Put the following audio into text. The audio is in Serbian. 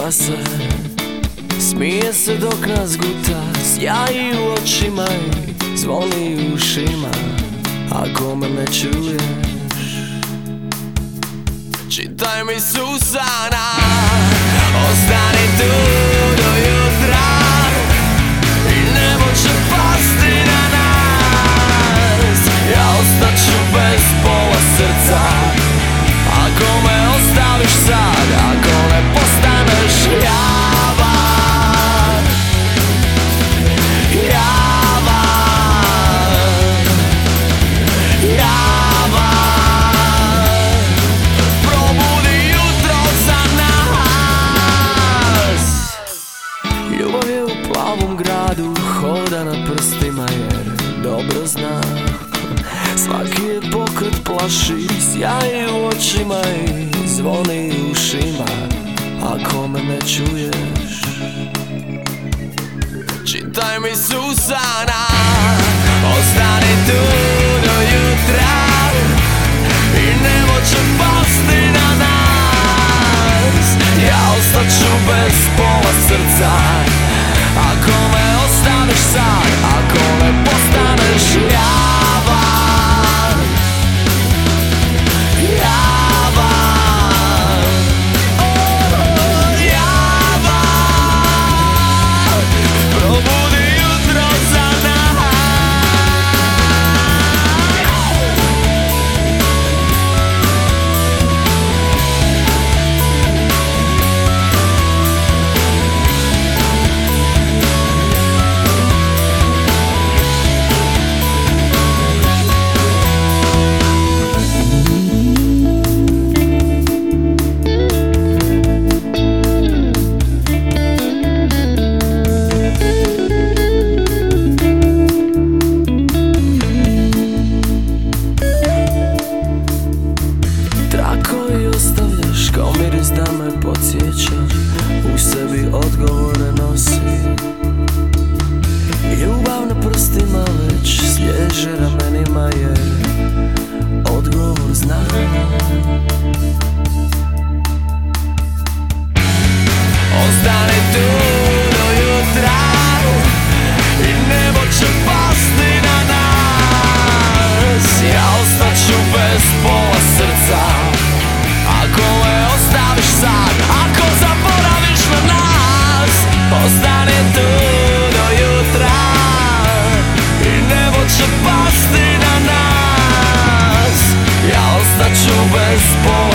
Smija se, smije se dok nas guta, sjaji u očima i zvoni u ušima. Ako me ne čuješ, čitaj mi s usana, ostani tu do jutra i nebo će pasti na nas. Ja ostaću bez pola srca ako me ostaviš sad, ako ne postaneš javan, javan, javan. Probudi jutro za nas. Ljubav je u plavom gradu, hoda na prstima jer dobro zna. Svaki je pokret plaši, sjaji u očima i zvoni u ušima. Ako me ne čuješ, čitaj mi s usana, ostani tu do jutra i nebo će pasti na nas. Ja ostaću bez pola srca ako me ostaviš sad, ako ne postaneš javan, javan, oh, javan. Probudi jutro za nas. Kao miris da me podsjeća, u sebi odgovore nosi. Ljubav na prstima već sliježe ramenima jer odgovor znam. Ostani tu do jutra i nebo će pasti na nas. Ja ostaću bez pola srca ako me ostaviš sad, ako zaboraviš na nas. Ostani tu do jutra i nebo će pasti na nas. Ja ostaću bez pola